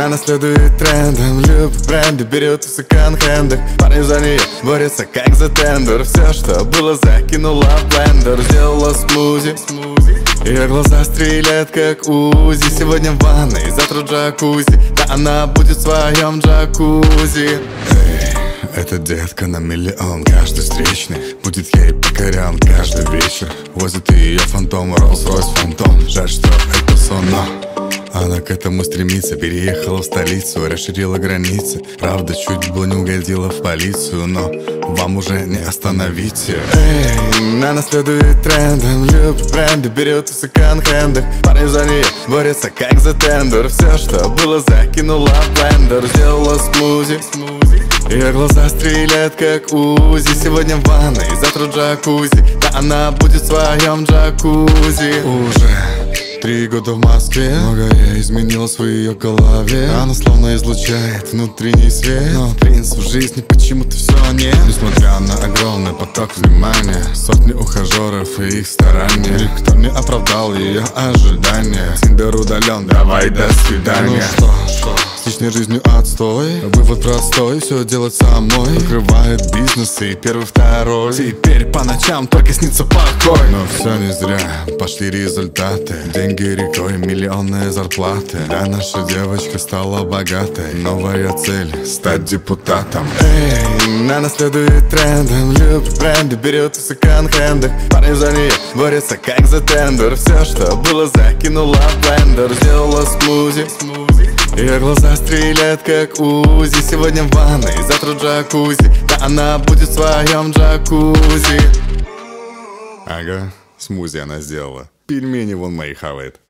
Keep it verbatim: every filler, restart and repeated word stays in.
Она следует трендам, любит бренды, берет в секонд-хендах. Парни за нее борются как за тендер. Все, что было, закинула в блендер. Сделала смузи, ее глаза стреляют как УЗИ. Сегодня в ванной, завтра джакузи. Да она будет в своем джакузи. Эй, эта детка на миллион. Каждый встречный будет ей покорян каждый вечер. Возит ее фантом, Rolls-Royce фантом. Жаль, что это сон, но она к этому стремится. Переехала в столицу, расширила границы. Правда, чуть было не угодила в полицию, но вам уже не остановить ее. Эй, она следует трендам, любит бренды, берет в секонд-хендах. Парни за нее борются как за тендер. Все, что было, закинула в блендер. Сделала смузи, ее глаза стреляют как УЗИ. Сегодня в ванной, завтра джакузи. Да она будет в своем джакузи. Уже три года в Москве, многое изменилось в ее голове. Она словно излучает внутренний свет, но принц в жизни почему-то все не. Несмотря на огромный поток внимания, сотни ухажеров и их старания, никто не оправдал ее ожидания. Тиндер удален, давай до свидания. Ну что, что? С личной жизнью отстой, вывод простой, все делать самой. Открывает бизнес и первый, второй. Теперь по ночам только снится покой. Но все не зря, пошли результаты. Деньги рекой, миллионные зарплаты. Да, наша девочка стала богатой. Новая цель — стать депутатом. Эй, она следует трендам, любит бренды, берет в секонд-хендах. Парни за нее борются как за тендер. Все, что было, закинула в блендер. Сделала смузи, ее глаза стреляют как УЗИ. Сегодня в ванной, завтра джакузи. Да она будет в своем джакузи. Ага, смузи она сделала. Пельмени вон мои хавает.